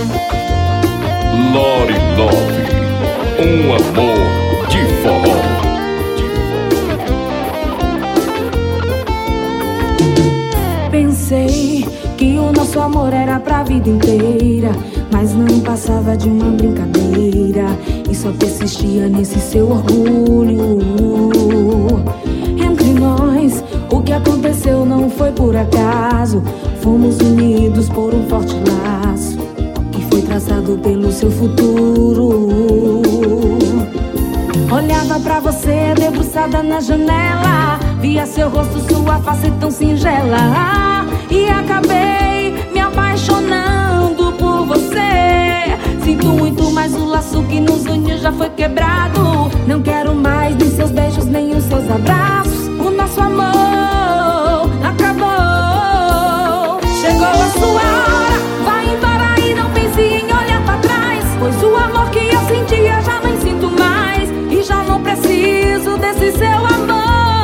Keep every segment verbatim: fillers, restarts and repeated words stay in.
Lore Love, um amor de forró. Pensei que o nosso amor era pra vida inteira, mas não passava de uma brincadeira e só persistia nesse seu orgulho. Entre nós, o que aconteceu não foi por acaso. Fomos unidos por um forte laço que foi traçado pelo seu futuro. Olhava pra você debruçada na janela, via seu rosto, sua face tão singela, e acabei me apaixonando por você. Sinto muito, mas o laço que nos uniu já foi quebrado. Não quero mais nem seus beijos, nem os seus abraços. O nosso amor acabou. Chegou a sua hora, vai embora e não pense em olhar pra trás, pois o amor que eu sentia já nem sinto mais, e já não preciso desse seu amor.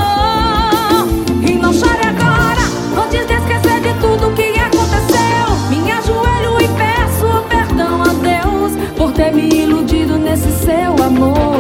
E não chore agora, antes de esquecer de tudo que aconteceu. Me ajoelho e peço perdão a Deus por ter me iludido nesse seu amor.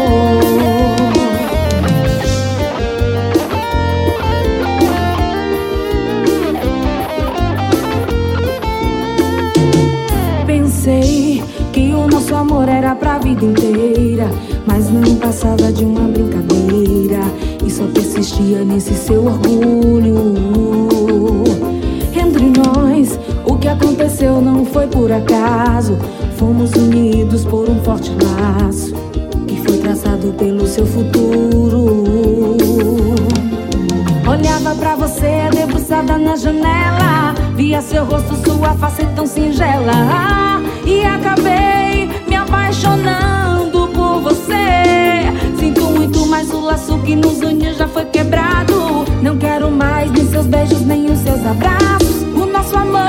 Pensei que o nosso amor era pra vida inteira, mas não passava de uma brincadeira e só persistia nesse seu orgulho. Entre nós, o que aconteceu não foi por acaso. Fomos unidos por um forte laço que foi traçado pelo seu futuro. Olhava pra você debruçada na janela, via seu rosto, sua face tão singela, e acabei me apaixonando por você. Sinto muito, mas o laço que nos uniu já foi quebrado. Não quero mais nem seus beijos, nem os seus abraços. O nosso amor